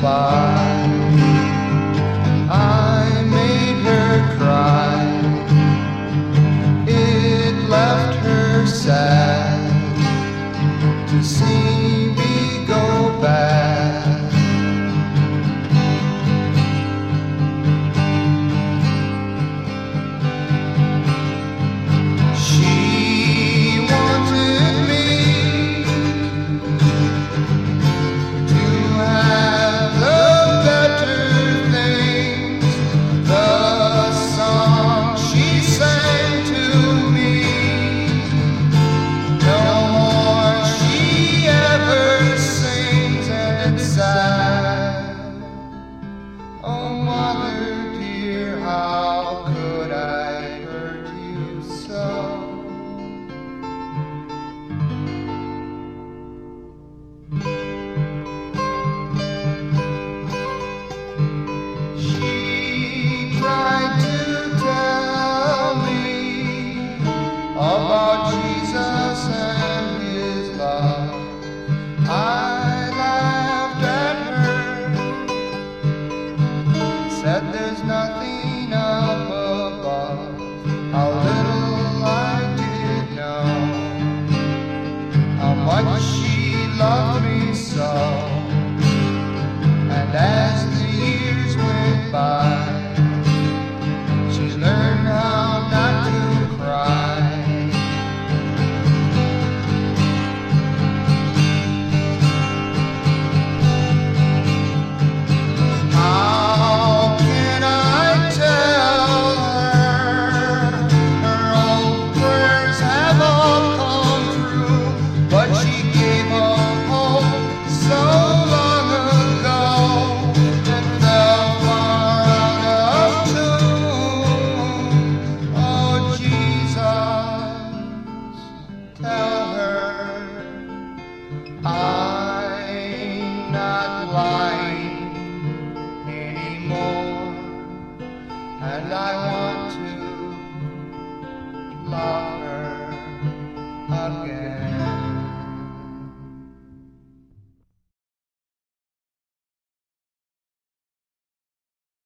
by. I made her cry. It left her sad to see me go back. She wanted me to have the better things, the song she sang to me. No more she ever sings, and it's sad. Oh, mother dear, how could I hurt you so? She tried to tell me about Jesus and his love. I laughed at her, said there's nothing up above. How little I did know how much she loved me so. And as the years went by, she learned how not to cry. How can I tell her her old prayers have all come true, but she gave up hope so long ago and fell far out of tune. Oh, Jesus, tell her